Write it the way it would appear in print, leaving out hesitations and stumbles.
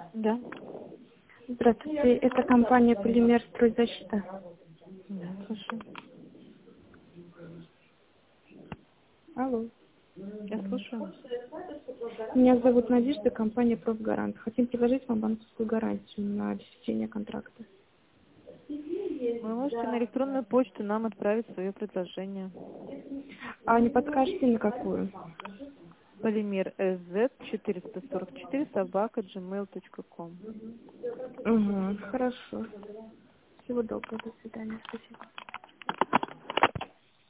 Да. Здравствуйте, это компания «Полимер Стройзащита». Да, слушаю. Алло. Я слушаю. Меня зовут Надежда, компания «Профгарант». Хотим предложить вам банковскую гарантию на обеспечение контракта. Вы можете на электронную почту нам отправить свое предложение. А не подскажете, на какую? Полимер sz444@gmail.com. Угу, хорошо. Всего доброго, до свидания, спасибо.